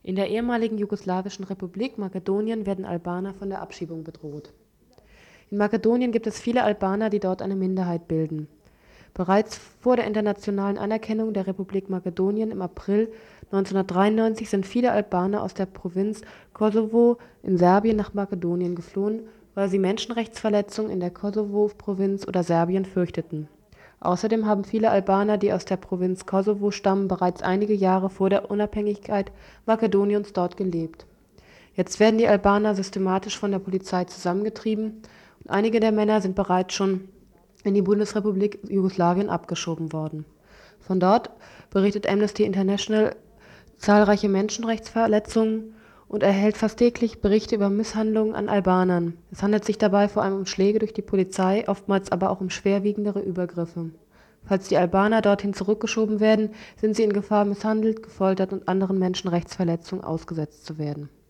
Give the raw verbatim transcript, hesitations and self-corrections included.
In der ehemaligen jugoslawischen Republik Makedonien werden Albaner von der Abschiebung bedroht. In Makedonien gibt es viele Albaner, die dort eine Minderheit bilden. Bereits vor der internationalen Anerkennung der Republik Makedonien im April neunzehnhundertdreiundneunzig sind viele Albaner aus der Provinz Kosovo in Serbien nach Makedonien geflohen, weil sie Menschenrechtsverletzungen in der Kosovo-Provinz oder Serbien fürchteten. Außerdem haben viele Albaner, die aus der Provinz Kosovo stammen, bereits einige Jahre vor der Unabhängigkeit Makedoniens dort gelebt. Jetzt werden die Albaner systematisch von der Polizei zusammengetrieben und einige der Männer sind bereits schon in die Bundesrepublik Jugoslawien abgeschoben worden. Von dort berichtet Amnesty International zahlreiche Menschenrechtsverletzungen und erhält fast täglich Berichte über Misshandlungen an Albanern. Es handelt sich dabei vor allem um Schläge durch die Polizei, oftmals aber auch um schwerwiegendere Übergriffe. Falls die Albaner dorthin zurückgeschoben werden, sind sie in Gefahr, misshandelt, gefoltert und anderen Menschenrechtsverletzungen ausgesetzt zu werden.